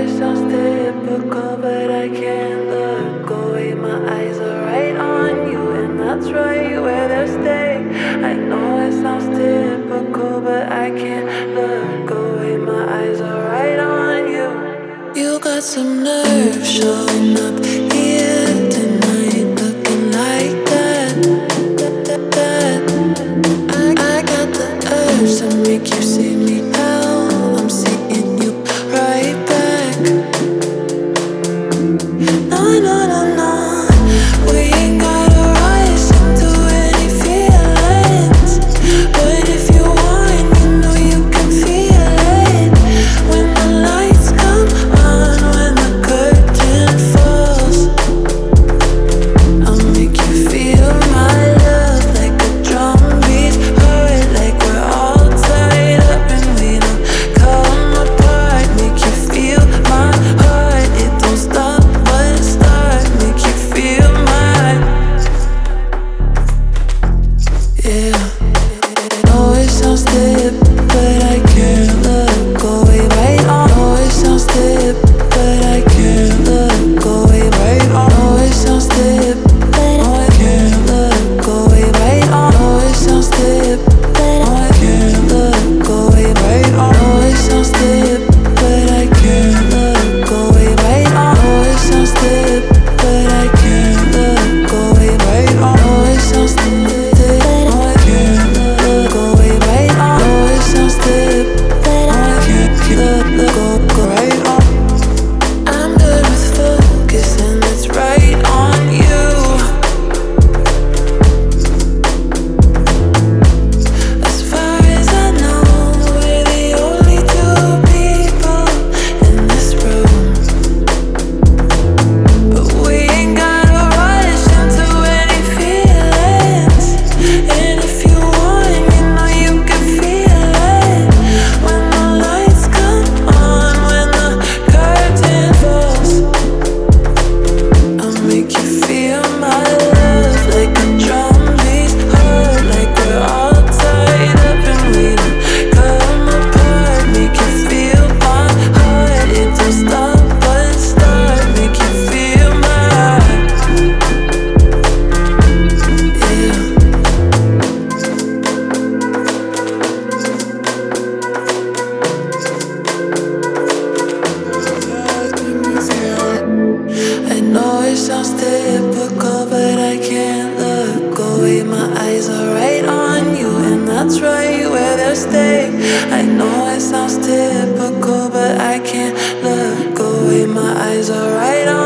it sounds typical, but I can't look away. My eyes are right on you, and that's right where they'll stay. I know it sounds typical, but I can't look away. My eyes are right on you. You got some nerve showing up here tonight, looking like that. I got the urge to make you see me out. I'm seeing you right back. No, no, no, no. We ain't gotta rush into any feelings, but if you want, you know you can feel it. When the lights come on, when the curtain falls, I'll make you feel my love like a drum beat, hurt like we're all tied up and we don't come apart. Make you feel my heart, it don't stop but start. Make you feel my, yeah. Know it sounds deep, but I can't look away right on. Know it sounds deep, but I can't look away right on. Know it sounds deep, but I can't look away right on. Know it sounds deep, but I can't look away right on. Know it sounds deep, but I can't look away right on. Know it sounds deep, but I can't look away right on. Know it sounds deep, but I can't look away right on. Know it sounds deep, but I can't look right on. I'm good with focus and it's right on you. As far as I know, we're the only two people in this room, but we ain't gotta rush into any feelings. And if you want, you know you can feel it. When the lights come on, when the curtain falls, I'll make you feel my love like a drum beat, hurt like we're all tied up and we don't come apart. Make you feel my heart, it don't stop but start. Make you feel my, yeah. I know it sounds typical, but I can't look away. My eyes are right on you, and that's right where they'll stay. I know it sounds typical, but I can't look away. My eyes are right on